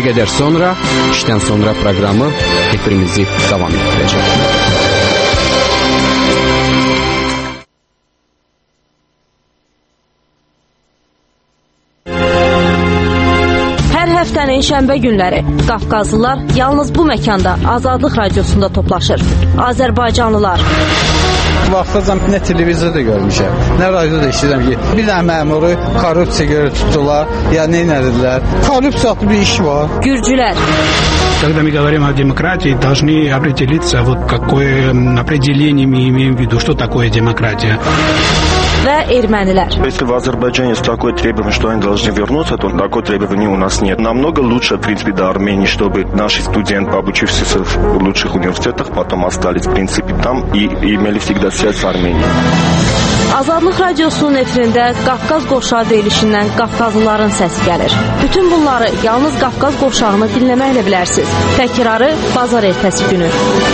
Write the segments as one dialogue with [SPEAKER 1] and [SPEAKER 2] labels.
[SPEAKER 1] Bir qədər sonra işdən sonra proqramı efirimizi davam etdirəcək.
[SPEAKER 2] Həftənin şənbə günləri Qafqazlılar yalnız bu məkanda Azadlıq Radiosunda toplaşır. Azərbaycanlılar.
[SPEAKER 3] Vaxtacan nə televizorda görmüşəm, nə radioda eşidirəm ki, bir dənə məmuru korrupsiya görə tutdular, ya nə edilər? Korrupsiyalı bir iş var.
[SPEAKER 2] Gürcülər.
[SPEAKER 4] Когда мы говорим о демократии, должны определиться, вот какое определение мы имеем в виду, что такое демократия.
[SPEAKER 2] Və ermənilər.
[SPEAKER 5] Если в Азербайджане есть такое требование, что они должны вернуться, то такое требование у нас нет. Намного лучше, в принципе, до Армении, чтобы наши студенты, обучившиеся в лучших университетах, потом остались, в принципе, там и имели всегда связь с Арменией.
[SPEAKER 2] Azadlıq Radiosunun efirində Qafqaz qovşağı deyilişindən Qafqazlıların səsi gəlir. Bütün bunları yalnız Qafqaz qovşağını dinləməklə bilərsiniz. Təkrarı bazar ertəsi günü.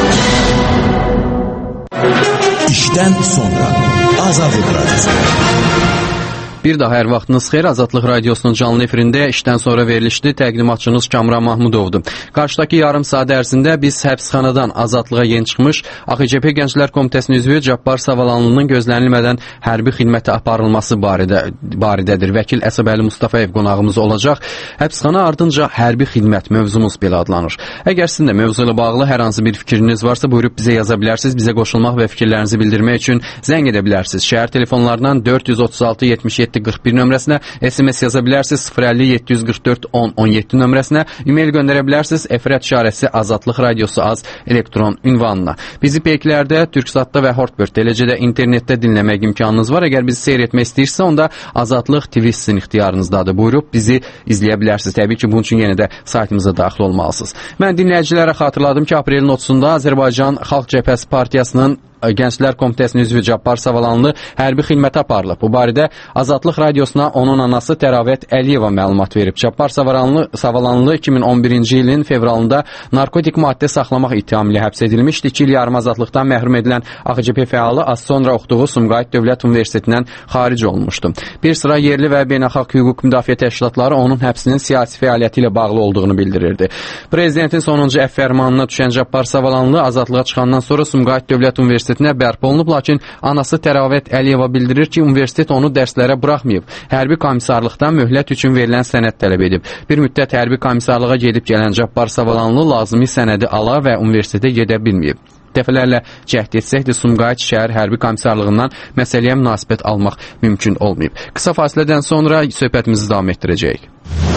[SPEAKER 6] İşdən sonra Azadlıq Radiosu.
[SPEAKER 1] Bir daha hər vaxtınız xeyir. Azadlıq Radiosunun canlı efirində işdən sonra verilişli təqdimatçınız Kamran Mahmudovdur. Qarşıdakı yarım saat ərzində biz həbsxanadan azadlığa yeni çıxmış AXCP Gənclər Komitəsinin üzvü Cabbar Savalanlının gözlənilmədən hərbi xidmətə aparılması barədədir. Vəkil Əsəbəli Mustafayev qonağımız olacaq. Həbsxana ardınca hərbi xidmət mövzumuz belə adlanır. Əgər sizin də mövzu ilə bağlı hər hansı bir fikriniz varsa, buyurub bizə yaza bilərsiniz. Bizə qoşulmaq və fikirlərinizi bildirmək üçün zəng edə bilərsiniz. Şəhər telefonlarından 436 77 41 nömrəsinə, SMS yaza bilərsiniz 050 744 10 17 nömrəsinə, e-mail göndərə bilərsiniz efir@azadlıqradiosu Azadlıq Radiosu az elektron ünvanına. Bizi peyklərdə, Türksatda və Hortbird, eləcə də internetdə dinləmək imkanınız var. Əgər bizi seyr etmək istəyirsə, onda Azadlıq TV sizin ixtiyarınızdadır. Buyurub bizi izləyə bilərsiniz. Təbii ki, bunun üçün yenə də saytımıza daxil olmalısınız. Mən dinləyicilərə xatırladım ki, aprelin 30-da Azərbaycan Xalq Cəbhəsi Partiyasının Gənclər Komitəsinin üzvü Cabbar Savalanlı hərbi xidmətə aparılıb. Bu barədə Azadlıq Radiosuna onun anası Təravət Əliyeva məlumat verib. Cabbar Savalanlı 2011-ci ilin fevralında narkotik maddə saxlamaq ittihamı ilə həbs edilmişdi. 2 il yarım azadlıqdan məhrum edilən AXCP fəalı az sonra oxuduğu Sumqayıt Dövlət Universitetindən xaric olmuşdu. Bir sıra yerli və beynəlxalq hüquq müdafiə təşkilatları onun həbsinin siyasi fəaliyyəti ilə bağlı olduğunu bildirirdi. Prezidentin sonuncu əfv fərmanına düşən Cabbar Savalanlı azadlığa çıxandan sonra Sumqayıt Dövlət Universitetinə bərpa olunub, lakin anası Təravət Əliyeva bildirir ki, universitet onu dərslərə buraxmayıb. Hərbi komissarlıqdan möhlət üçün verilən sənəd tələb edib. Bir müddət hərbi komissarlığa gedib gələn Cabbar Savalanlı lazımi sənədi ala və universitetə gedə bilməyib. Dəfələrlə cəhd etsək də Sumqayıt şəhər hərbi komissarlığından məsələyə münasibət almaq mümkün olmayıb. Qısa fasilədən sonra söhbətimizi davam etdirəcəyik.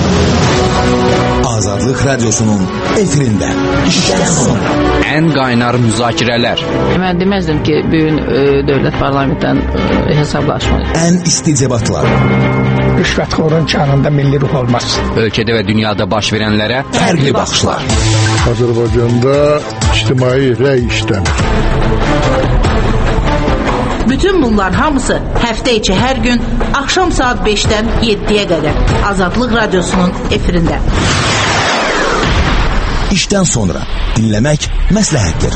[SPEAKER 6] Azadlıq Radiosunun efirində işdən sonra
[SPEAKER 1] ən qaynar müzakirələr.
[SPEAKER 7] Mən deməzdim ki, bugün dövlət parlamentdən hesablaşmayır.
[SPEAKER 6] Ən isti debatlar.
[SPEAKER 4] Rüşvətxorun canında milli ruh olmaz.
[SPEAKER 1] Ölkədə və dünyada baş verənlərə
[SPEAKER 6] fərqli baxışlar.
[SPEAKER 8] Azərbaycanda ictimai rəy işləmir.
[SPEAKER 9] Bütün bunlar hamısı həftə içi hər gün axşam saat 5-dən 7-yə qədər Azadlıq Radiosunun efirində.
[SPEAKER 6] İşdən sonra dinləmək məsləhətdir.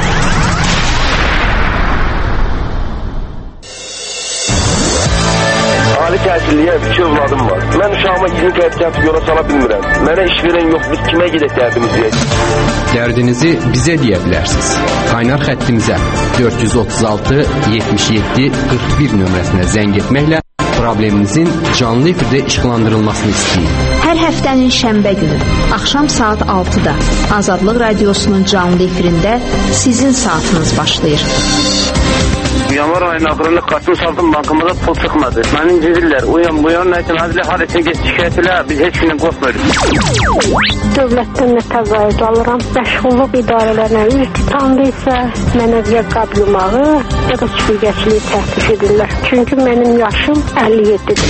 [SPEAKER 5] Ali təhsilliyə 2 övladım var. Mən uşağıma 20 qəbcəti yola sala bilmirəm. Mənə iş verən yox, biz kimə gedək dərdimizi?
[SPEAKER 1] Dərdinizi bizə deyə bilərsiniz. Qaynar xəttimizə 436 77 41 nömrəsinə zəng etməklə probleminizin canlı efirdə işıqlandırılmasını istəyin.
[SPEAKER 10] Hər həftənin şənbə günü axşam saat 6-da Azadlıq Radiosunun canlı efirində sizin saatınız başlayır.
[SPEAKER 11] Yanvar ayının axırında kartını saldım, bankımıza pul çıxmadı. Məni incidirlər, uyan, nəkin hazilə harisin geç şikayət elə, biz heç gündən qorxmuyoruz.
[SPEAKER 12] Dövlətdən nə təqaüd alıram, məşğulluq idarələrinə üz tutandı isə mənə ya qab yumağı, ya da süpürgəçiliyi təklif edirlər. Çünki mənim yaşım 57-dir.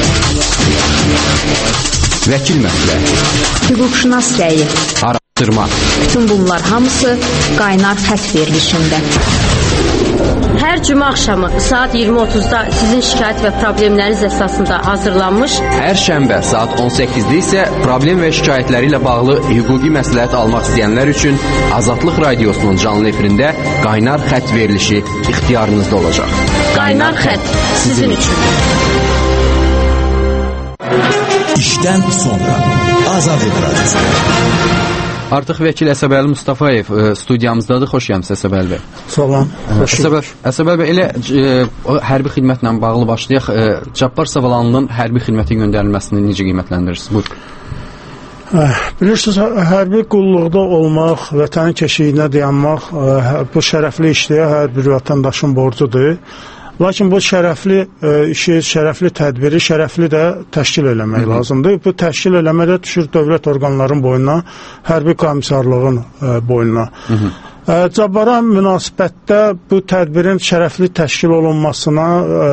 [SPEAKER 1] Vəkil məsləhəti,
[SPEAKER 10] hüquqşünas rəyi,
[SPEAKER 1] araşdırma.
[SPEAKER 10] Bütün bunlar hamısı qaynar xətt verilişində.
[SPEAKER 2] Hər cümə axşamı saat 20:30-da sizin şikayət və problemləriniz əsasında hazırlanmış.
[SPEAKER 1] Hər şənbə saat 18-də isə problem və şikayətləri ilə bağlı hüquqi məsləhət almaq istəyənlər üçün Azadlıq Radiosunun canlı efirində qaynar xətt verilişi ixtiyarınızda olacaq.
[SPEAKER 2] Qaynar xətt sizin üçün.
[SPEAKER 6] İşdən İşdən sonra Azadlıq Radyosu.
[SPEAKER 1] Artıq vəkil Əsəbəli Mustafayev studiyamızdadır. Xoş gəlmisiniz Əsəbəli bəy.
[SPEAKER 8] Salam.
[SPEAKER 1] Əsəbəli bəy, elə hərbi xidmətlə bağlı başlayaq. Cabbar Savalanlının hərbi xidmətə göndərilməsini necə qiymətləndirirsiniz? Buyurun.
[SPEAKER 8] Bilirsiniz, hərbi qulluqda olmaq, vətənin keşiyinə dayanmaq bu şərəfli işləyə hər bir vətəndaşın borcudur. Lakin bu şərəfli işi, şərəfli tədbiri, şərəfli də təşkil eləmək lazımdır. Bu təşkil eləmək də düşür dövlət orqanların boynuna, hərbi komissarlığın boynuna. Cabbara münasibətdə bu tədbirin şərəfli təşkil olunmasına,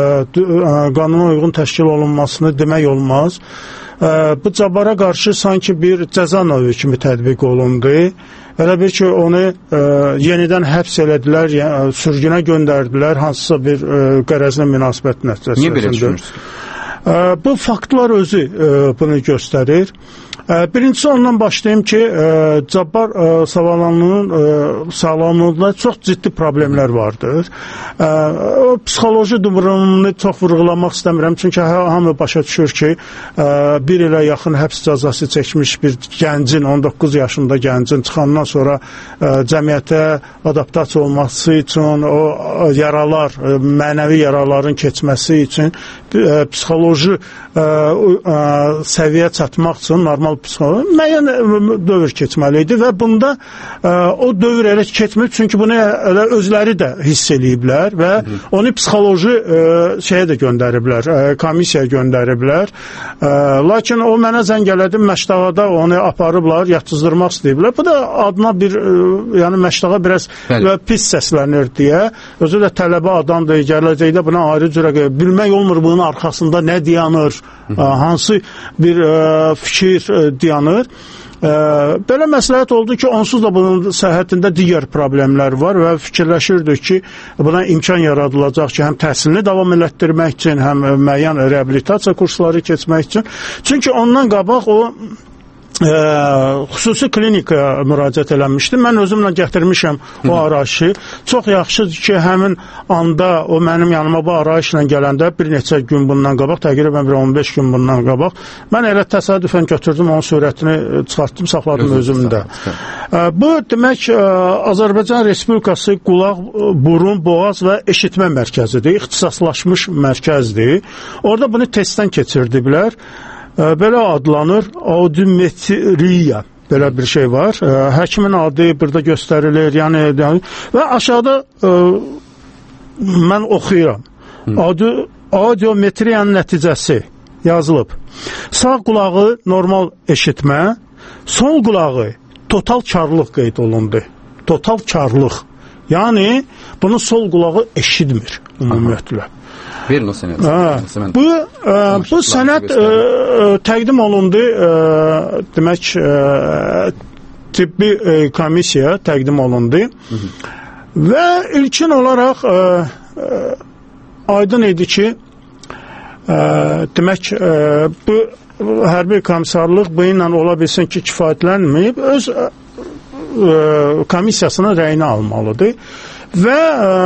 [SPEAKER 8] qanuna uyğun təşkil olunmasını demək olmaz. Bu Cabbara qarşı sanki bir cəza növü kimi tətbiq olundu. Elə bir ki, onu yenidən həbs elədilər, sürgünə göndərdilər, hansısa bir qərəzli münasibət nəticəsində.
[SPEAKER 1] Niyə belə düşünürsünüz?
[SPEAKER 8] Bu faktlar özü bunu göstərir. Birincisi ondan başlayayım ki, Cabbar Savalanlının sağlamlığında çox ciddi problemlər vardır. O psixoloji durumunu çox vurğulamaq istəmirəm, çünki hamı başa düşür ki, bir ilə yaxın həbs cəzası çəkmiş bir gəncin, 19 yaşında gəncin çıxandan sonra cəmiyyətə adaptasiya olması üçün, o yaralar, mənəvi yaraların keçməsi üçün psixoloji səviyyə çatmaq üçün normal müəyyən dövr keçməli idi və bunda o dövr elə keçmir, çünki bunu elə özləri də hiss eləyiblər və onu psixoloji şeyə də göndəriblər, komissiyaya göndəriblər. Lakin o mənə zəng elədi, Məşdağada onu aparıblar, yatızdırmaq istəyiblər. Bu da adına bir, yəni Məşdağa biraz pis səslənir deyə, özü də tələbə adamdır, gələcəkdə buna ayrı cürə bilmək olmur bunun arxasında nə dayanır, hansı bir fikir dayanır. Belə məsləhət oldu ki, onsuz da bunun səhhətində digər problemlər var və fikirləşirdik ki, buna imkan yaradılacaq ki, həm təhsilini davam elətdirmək üçün, həm müəyyən reabilitasiya kursları keçmək üçün. Çünki ondan qabaq o xüsusi klinikaya müraciət eləmişdi. Mən özümlə gətirmişəm o arayışı. Çox yaxşıdır ki, həmin anda o mənim yanıma bu arayışla gələndə bir neçə gün bundan qabaq, təqribən 15 gün bundan qabaq, mən elə təsadüfən götürdüm, onun surətini çıxartdım, saxladım özümdə. Bu, demək, Azərbaycan Respublikası qulaq, burun, boğaz və eşitmə mərkəzidir, ixtisaslaşmış mərkəzdir. Orada bunu testdən keçirdiblər. Belə adlanır, audiometriya, belə bir şey var. Həkimin adı burada göstərilir, yəni və aşağıda mən oxuyuram. Audiometriyanın nəticəsi yazılıb. Sağ qulağı normal eşitmə, sol qulağı total karlıq qeyd olundu. Total karlıq. Yəni, bunu sol qulağı eşitmir ümumiyyətlə.
[SPEAKER 1] Verin o sənət.
[SPEAKER 8] Bu sənət təqdim olundu, demək, tibbi komissiya təqdim olundu və ilkin olaraq aydın idi ki, demək, bu hərbi komissarlıq bu ilə ola bilsin ki, kifayətlənməyib, öz komissiyasının rəyini almalıdır və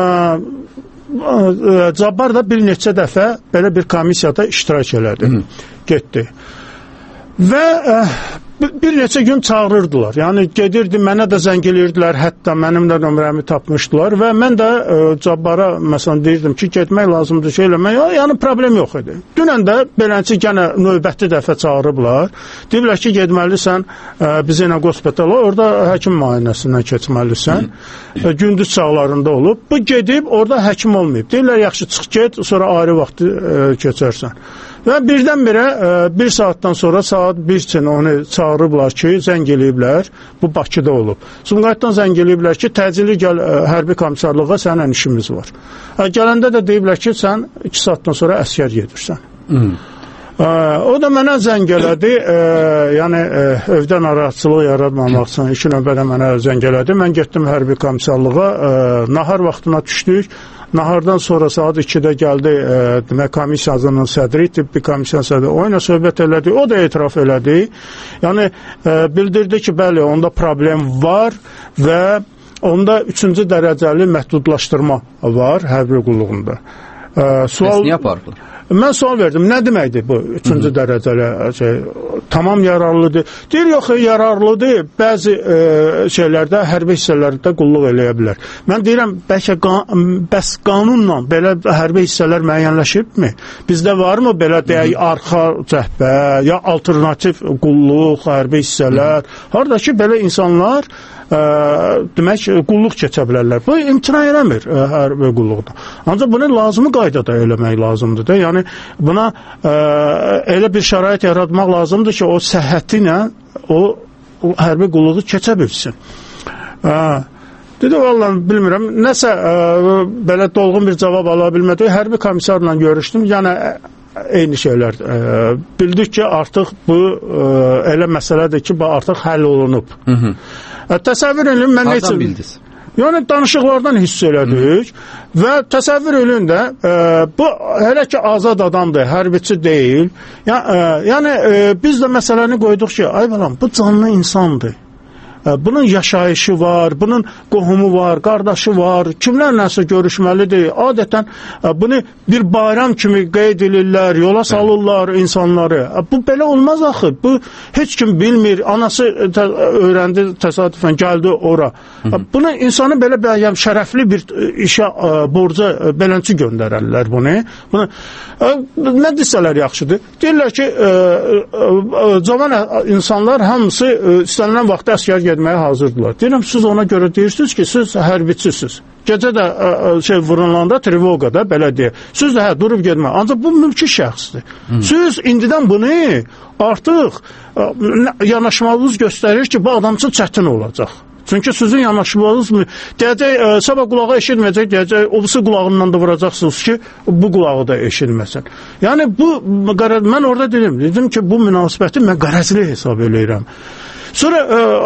[SPEAKER 8] Cabbar da bir neçə dəfə belə bir komissiyada iştirak elədi, getdi. Və bir neçə gün çağırırdılar. Yəni gedirdi, mənə də zəng edirdilər, hətta mənim də nömrəmi tapmışdılar və mən də Cabbara məsələn deyirdim ki, getmək lazımdır, şey eləmək, yəni problem yox idi. Dünən də belənçi gənə növbəti dəfə çağırıblar. Deyirlər ki, getməlisən bizə ilə qospitala, orada həkim müayinəsindən keçməlisən. Gündüz çağlarında olub. Bu gedib, orada həkim olmayıb. Deyirlər, yaxşı çıx get, sonra ayrı vaxtı keçərsən. Və birdən-birə bir saatdan sonra saat 1 üçün onu çağırıblar ki, zəng eləyiblər, bu Bakıda olub. Sumqayıtdan zəng eləyiblər ki, təcili gəl hərbi komissarlığa, sənin işimiz var. Gələndə də deyiblər ki, sən 2 saatdan sonra əskər gedirsən. O da mənə zəng elədi, yəni evdə narahatçılıq yaratmamaq üçün 2 növbədə mənə zəng elədi. Mən getdim hərbi komissarlığa, nahar vaxtına düşdük. Nahardan sonra saat 2-də gəldi demək komissiyasının sədri, tibbi komissiyasının sədri, o ilə söhbət elədi, o da etiraf elədi. Yəni bildirdi ki, bəli, onda problem var və onda 3-cü dərəcəli məhdudlaşdırma var hərbi qulluğunda.
[SPEAKER 1] Bəs niyə apardılar?
[SPEAKER 8] Mən sual verdim, nə deməkdir bu 3-cü dərəcəli şey? tamam yararlıdır. Deyir, yox, yararlıdır. Bəzi şeylərdə, hərbi hissələrdə qulluq eləyə bilər. Mən deyirəm, bəlkə bəs qanunla belə hərbi hissələr müəyyənləşibmi? Bizdə varmı belə deyək, arxa cəhbə, ya alternativ qulluq, hərbi hissələr? Harada ki, belə insanlar demək, qulluq keçə bilərlər. Bu imtina eləmir hərbi qulluqda. Ancaq bunu lazımı qaydada eləmək lazımdır da. Yəni, buna elə bir şərait yaratmaq lazımdır ki, o səhhəti ilə o hərbi qulluğu keçə bilsin. Dedi, vallahi bilmirəm, nəsə belə dolğun bir cavab ala bilmədik. Hərbi komissarla görüşdüm, yəni eyni şeylər. Bildik ki, artıq bu elə məsələdir ki, bu artıq həll olunub. Təsəvvür edin, mən
[SPEAKER 1] hardan bildiniz?
[SPEAKER 8] Yəni, danışıqlardan hiss elədik və təsəvvür edin də, bu hələ ki, azad adamdır, hərbiçi deyil. Yəni, biz də məsələni qoyduq ki, ay balam, bu canlı insandır. Bunun yaşayışı var, bunun qohumu var, qardaşı var, kimlərləsə görüşməlidir. Adətən bunu bir bayram kimi qeyd edirlər, yola salırlar insanları. Bu belə olmaz axı. Bu heç kim bilmir. Anası öyrəndi, təsadüfən gəldi ora. Bunu insanı belə şərəfli bir işə, borca belənçi göndərərlər bunu. Nə desələr yaxşıdır? Deyirlər ki, cavan insanlar hamısı istənilən vaxtda əsgər getməyə hazırdılar. Deyirəm, siz ona görə deyirsiniz ki, siz hərbiçisiniz. Gecə də vurulanda trevoqada, belə deyək. Siz də durub getmək. Ancaq bu mülki şəxsdir. Siz indidən bunu artıq yanaşmalınız göstərir ki, bu adam üçün çətin olacaq. Çünki sizin yanaşmanız deyəcək, sabah qulağı eşitməyəcək, deyəcək, o birisi qulağından da vuracaqsınız ki, bu qulağı da eşitməsin. Yəni, mən orada dedim ki, bu münasibəti mən qərəzli hesab eləyirəm. Sonra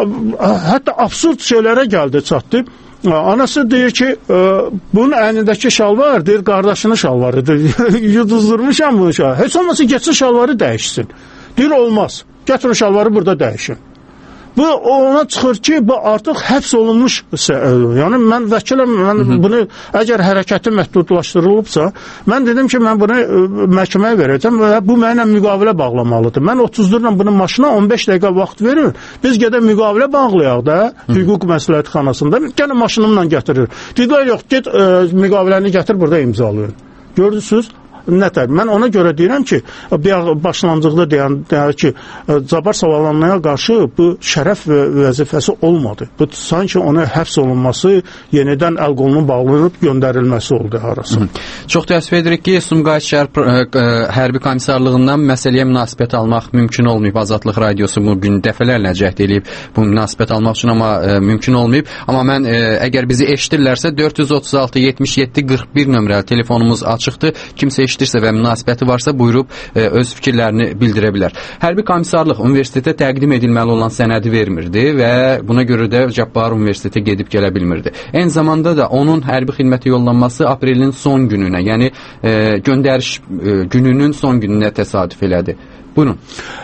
[SPEAKER 8] hətta absurd şeylərə gəldi, çatdı. Anası deyir ki, bunun əynindəki şalvar, deyir, qardaşının şalvarıdır. Yuduzdurmuşam bunu şalvarı. Heç olmasa geçsin şalvarı dəyişsin. Deyir, olmaz. Gətirin şalvarı burada dəyişin. Bu ona çıxır ki, bu artıq həbs olunmuş. Yəni, mən vəkiləm, bunu əgər hərəkəti məhdudlaşdırılıbsa, mən dedim ki, mən bunu məhkəməyə verəcəm və bu mənə müqavilə bağlamalıdır. Mən 30-durla bunun maşına 15 dəqiqə vaxt verir. Biz gedək müqavilə bağlayaq da, hüquq məsləhətxanasında. Gəlin maşınımla gətirir. Dedilər, yox, get müqaviləni gətir, burada imzalayın. Gördünüz? Nətər? Mən ona görə deyirəm ki, başlanğıcda deyən ki, Cabbar Savalanlıya qarşı bu şərəf və vəzifəsi olmadı. Bu sanki ona həbs olunması, yenidən əl qolunun bağlanıb göndərilməsi oldu harası.
[SPEAKER 1] Çox təəssüf edirik ki, Sumqayıt şəhər hərbi komissarlığından məsələyə münasibət almaq mümkün olmayıb. Azadlıq radiosu bu gün dəfələrlə cəhd edib bu münasibət almaq üçün, amma mümkün olmayıb. Amma mən əgər bizi eşidirlərsə 436 77 41 nömrəli telefonumuz açıqdır. Kimsə eşidirsə və münasibəti varsa buyurub öz fikirlərini bildirə bilər. Hərbi komissarlıq universitetə təqdim edilməli olan sənədi vermirdi və buna görə də Cabbar universitetə gedib gələ bilmirdi. Eyni zamanda da onun hərbi xidmətə yollanması aprelin son gününə, yəni göndəriş gününün son gününə təsadüf elədi. Buyurun.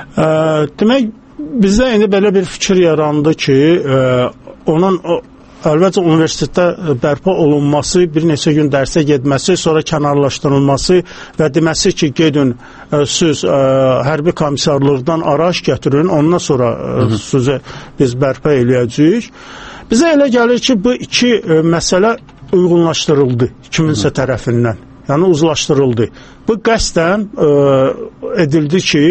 [SPEAKER 8] Demək, bizdə indi belə bir fikir yarandı ki, onun əlbəttə universitetdə bərpa olunması, bir neçə gün dərsə getməsi, sonra kənarlaşdırılması və deməsi ki, gedin siz hərbi komissarlıqdan araç gətirin, ondan sonra sizi biz bərpa eləyəcəyik. Bizə elə gəlir ki, bu iki məsələ uyğunlaşdırıldı kiminsə tərəfindən, yəni uzlaşdırıldı. Bu qəsdən edildi ki,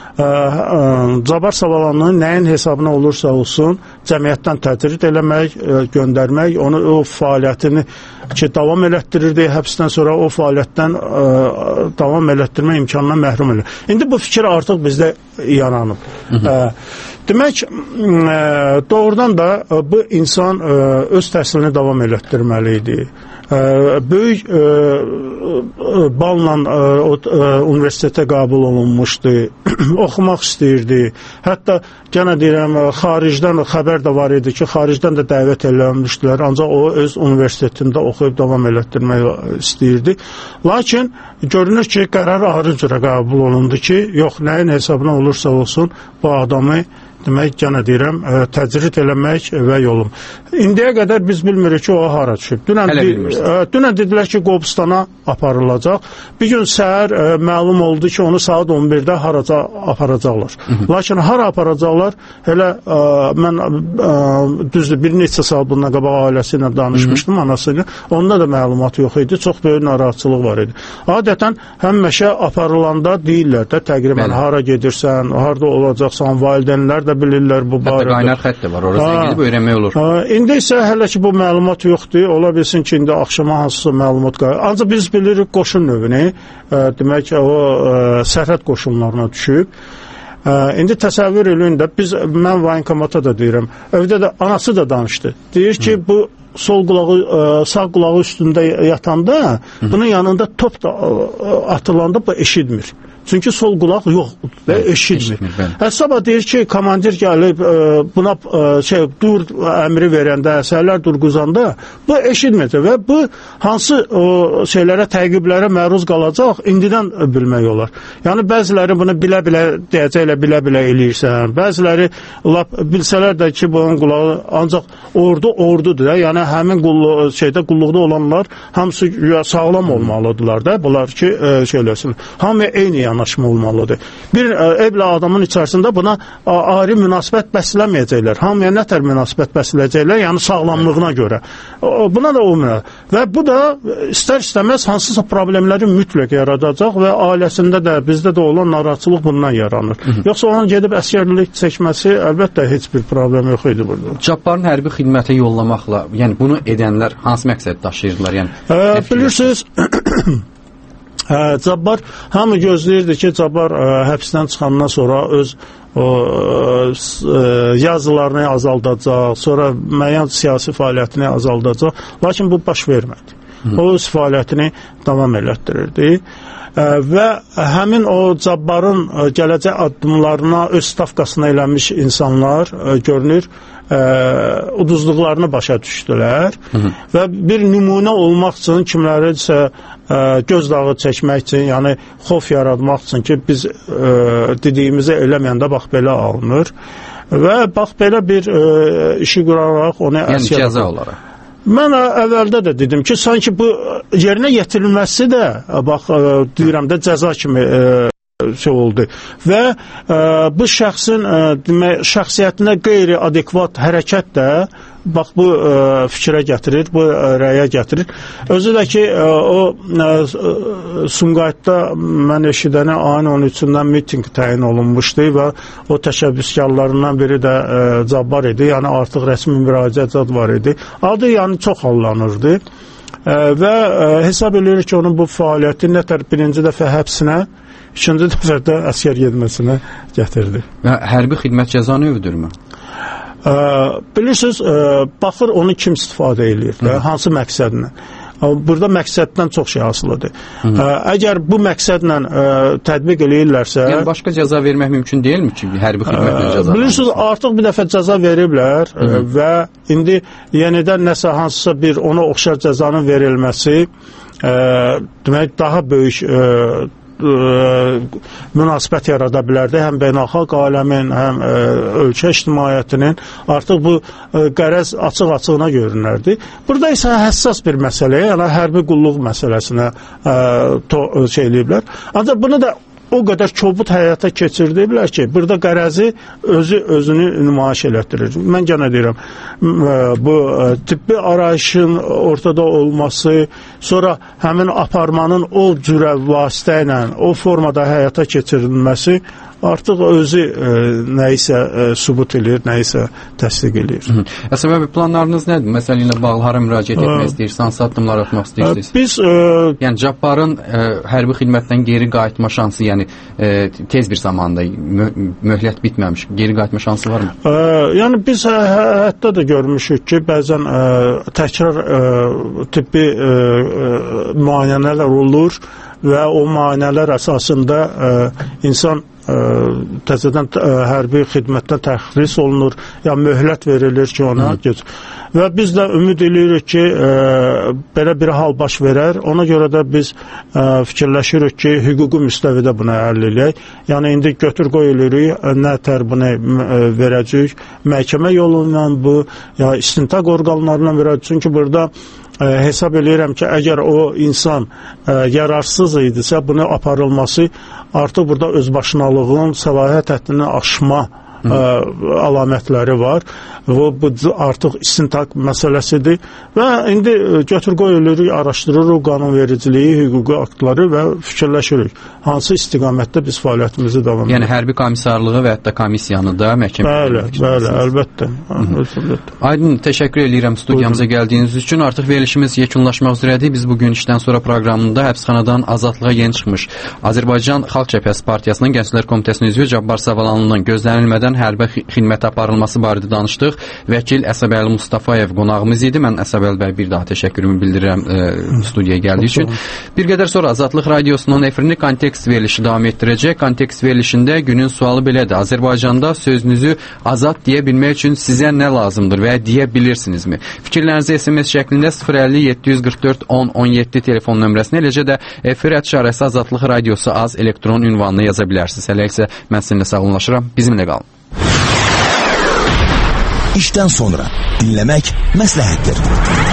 [SPEAKER 8] Cabbar Savalanlının nəyin hesabına olursa olsun, cəmiyyətdən tədrid eləmək, göndərmək, onu o fəaliyyətini ki, davam elətdirirdi, həbsdən sonra o fəaliyyətdən davam elətdirmə imkanından məhrum edir. İndi bu fikir artıq bizdə yaranıb. Demək, doğrudan da bu insan öz təhsilini davam elətdirməli idi. Böyük balla universitetə qəbul olunmuşdu, oxumaq istəyirdi. Hətta gənə deyirəm, xaricdən xəbər də var idi ki, xaricdən də dəvət eləmişdilər, ancaq o öz universitetində oxuyub davam elətdirmək istəyirdi. Lakin görünür ki, qərar ayrı cürə qəbul olundu ki, yox, nəyin hesabına olursa olsun, bu adamı demək, yenə deyirəm, təcrid eləmək və yolum. İndiyə qədər biz bilmirik ki, o hara düşüb. Dünən dedilər ki, Qobustana aparılacaq. Bir gün səhər məlum oldu ki, onu saat 11-də haraca aparacaqlar. Lakin hara aparacaqlar, elə mən düzdür, bir neçə saat bundan qabaq ailəsi ilə danışmışdım, anası ilə. Onda da məlumat yox idi, çox böyük narahatçılıq var idi. Adətən həmişə aparılanda deyirlər də, təqribən hara gedirsən, harada olacaqsan, valideynlər də bilirlər bu barədə.
[SPEAKER 1] Hətta qaynar xətt də var, orası gidib öyrənmək olur.
[SPEAKER 8] İndi isə hələ ki bu məlumat yoxdur, ola bilsin ki, indi axşama hansısa məlumat qayır. Ancaq biz bilirik qoşun növünü, demək o sərhəd qoşunlarına düşüb. İndi təsəvvür eləyin də, mən voyinkomata da deyirəm, evdə də anası da danışdı. Deyir ki, bu sol qulağı, sağ qulağı üstündə yatanda, bunun yanında top da atılanda bu eşitmir. Çünki sol qulaq yoxdur, eşitmir. Sabah deyir ki, komandir gəlib buna dur əmri verəndə, əsərlər durğuzanda bu eşitmir və bu hansı şeylərə, təqiblərə məruz qalacaq, indidən bilmək olar. Yəni, bəziləri bunu bilə-bilə deyəcəklə, bilə-bilə eləyirsən, bəziləri bilsələr də ki, bunun qulağı ancaq ordudur da, yəni həmin qulluqda olanlar hamısı sağlam olmalıdırlar da, bunlar ki, şeylərsin, hamıya eyni yanaşma olmalıdır. Bir evlə adamın içərisində buna ayrı münasibət bəsləməyəcəklər. Hamıya nətər münasibət bəsləyəcəklər, yəni sağlamlığına görə. Buna da olmuyor. Və bu da istər-istəməz hansısa problemləri mütləq yaradacaq və ailəsində də, bizdə də olan narahatçılıq bundan yaranır. Yoxsa onun gedib əsgərlik çəkməsi əlbəttə heç bir problem yox idi burada.
[SPEAKER 1] Cabbarın hərbi xidmətə yollamaqla, yəni bunu edənlər hansı məqsəd daşıyırdılar? Yəni,
[SPEAKER 8] bilirsiniz, Cabbar hamı gözləyirdi ki, Cabbar həbsdən çıxandan sonra öz yazılarını azaldacaq, sonra müəyyən siyasi fəaliyyətini azaldacaq. Lakin bu baş vermədi. O öz fəaliyyətini davam elətdirirdi. Və həmin o Cabbarın gələcək addımlarına öz stavkasına eləmiş insanlar görünür, uduzluqlarını başa düşdülər və bir nümunə olmaq üçün kimləridirsə gözdağı çəkmək üçün, yəni xof yaratmaq üçün ki, biz dediyimizi eləməyəndə bax belə alınır və bax belə bir işi quraraq onu
[SPEAKER 1] yəni cəza olaraq.
[SPEAKER 8] Mən əvvəldə də dedim ki, sanki bu yerinə yetirilməsi də bax deyirəm də cəza kimi oldu və bu şəxsin şəxsiyyətinə qeyri-adekvat hərəkət də bax bu fikrə gətirir, bu rəyə gətirir. Özü də ki, o Sumqayıtda mən eşidəni ayın 13-dən miting təyin olunmuşdu və o təşəbbüskarlarından biri də Cabbar idi, yəni artıq rəsmi müraciət var idi. Adı yəni çox hallanırdı və hesab edilir ki, onun bu fəaliyyəti nətər birinci dəfə həbsinə, ikinci dəfə də əsgər gedməsinə gətirdi.
[SPEAKER 1] Hərbi xidmət cəza növüdürmü?
[SPEAKER 8] Bilirsiniz, baxır onu kim istifadə edir, hansı məqsədlə. Burada məqsəddən çox şey asılıdır. Əgər bu məqsədlə tətbiq eləyirlərsə...
[SPEAKER 1] Yəni, başqa cəza vermək mümkün deyilmi ki, hərbi xidmətlə cəza?
[SPEAKER 8] Bilirsiniz, artıq bir dəfə cəza veriblər və indi yenidən nəsə hansısa bir ona oxşar cəzanın verilməsi demək, daha böyük münasibət yarada bilərdi. Həm beynəlxalq aləmin, həm ölkə ictimaiyyətinin artıq bu qərəz açıq-açığına görünərdi. Burada isə həssas bir məsələyə, yəni hərbi qulluq məsələsinə şey eləyiblər. Ancaq bunu da o qədər kobud həyata keçirdiblər ki, burada qərəzi özünü nümayiş elətdirir. Mən gənə deyirəm, bu tibbi arayışın ortada olması, sonra həmin aparmanın o cürə vasitə ilə, o formada həyata keçirilməsi artıq özü nəyisə sübut edir, nəyisə təsdiq edir.
[SPEAKER 1] Səbəbi planlarınız nədir? Məsələ ilə bağlı hara müraciət etmək istəyirsiniz, hansı addımlar atmaq istəyirsiniz?
[SPEAKER 8] Biz
[SPEAKER 1] yəni Cabbarın hərbi xidmətdən geri qayıtma şansı, yəni tez bir zamanda möhlət bitməmiş, geri qayıtma şansı varmı?
[SPEAKER 8] Yəni biz hətta da görmüşük ki, bəzən təkrar tibbi müayinələr olur və o müayinələr əsasında insan təzədən hərbi xidmətdən təxris olunur, ya möhlət verilir ki, ona geç. Və biz də ümid edirik ki, belə bir hal baş verər. Ona görə də biz fikirləşirik ki, hüquqi müstəvidə buna həll eləyək. Yəni, indi götür-qoy eləyirik, nə bunu verəcəyik, məhkəmə yolu ilə bu, ya istintaq orqanlarına verəcəyik. Çünki burada hesab eləyirəm ki, əgər o insan yararsız idisə, bunu aparılması artıq burada özbaşınalığın səlahiyyət həddini aşma əlamətləri var. Bu artıq istintaq məsələsidir və indi götür-qoy eləyirik, araşdırırıq qanunvericiliyi, hüquqi aktları və fikirləşirik. Hansı istiqamətdə biz fəaliyyətimizi davam edirik.
[SPEAKER 1] Yəni, hərbi komissarlığı və hətta komissiyanı da məhkəməyə
[SPEAKER 8] Bəli, əlbəttə.
[SPEAKER 1] Aydın, təşəkkür edirəm studiyamıza gəldiyiniz üçün. Artıq verilişimiz yekunlaşmaq üzrədir. Biz bugün işdən sonra proqramında həbsxanadan azadlığa yeni çıxmış Azərbaycan Xalq Cəbhəsi Partiyasının Gənclər Komitəsinin üzvü Cabbar Savalanlı'nın gözlənilmədən hərbi xidmətə aparılması barədə danışdıq. Vəkil Əsəbəli Mustafayev qonağımız idi. Mən Əsəbəli bəy bir daha təşəkkürümü bildirirəm studiyaya gəldiyi üçün. Bir qədər sonra Azadlıq Radiosunun efrini Kontekst verilişi davam etdirəcək. Kontekst verilişində günün sualı belədir. Azərbaycanda sözünüzü azad deyə bilmək üçün sizə nə lazımdır və deyə bilirsinizmi? Fikirlərinizi SMS şəklində 050-744-10-17 telefon nömrəsinə, eləcə də efir@şarəsi Azadlıq Radiosu az elektron ünvanına yaza bilərsiniz. Hələ isə mən sizinlə sağollaşıram. Bizimlə qalın.
[SPEAKER 6] İşten sonra dinlemek məsləhətdir.